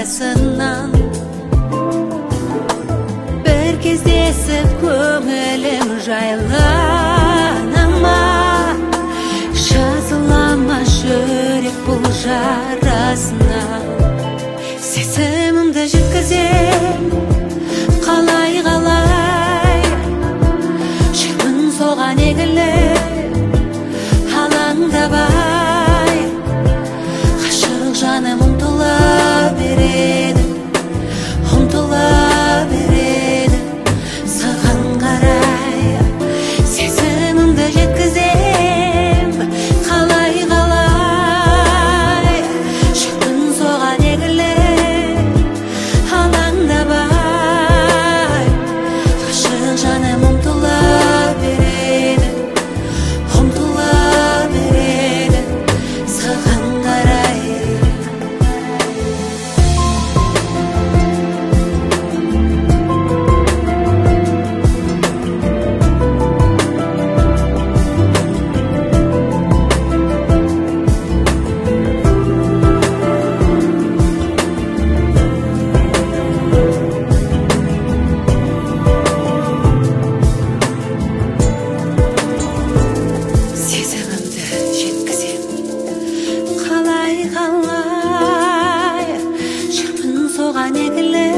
арасынан бір кездесіп көңілім жайлана ма, жазыла ма жүрек бұл жарасына. Сезімімді жеткізем қалай жүрмін соған егіліп алаңдабай. Ғашық жаным ұмтыла береді саған қарай. Сезімімді жеткізем қалай жүрмін соған егіліп алаңдабай. Ғашық жаным ұмтыла береді саған қарай. Сезімімді жеткізем қалай жүрмін соған егіліп